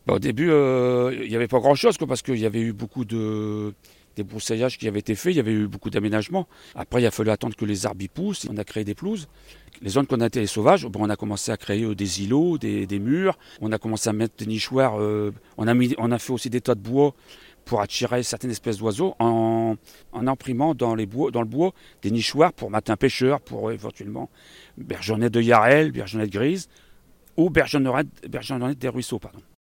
Au début, il n'y avait pas grand-chose, quoi, parce qu'il y avait eu beaucoup de débroussailляges qui avaient été faits, il y avait eu beaucoup d'aménagements. Après, il a fallu attendre que les arbres y poussent. On a créé des pelouses. Les zones qu'on a été sauvages, on a commencé à créer des îlots, des murs. On a commencé à mettre des nichoirs. On a fait aussi des tas de bois pour attirer certaines espèces d'oiseaux en imprimant dans le bois des nichoirs pour matin pêcheur, pour éventuellement bergonnette de Yarel, bergonnette grise ou bergonnette des ruisseaux. Pardon.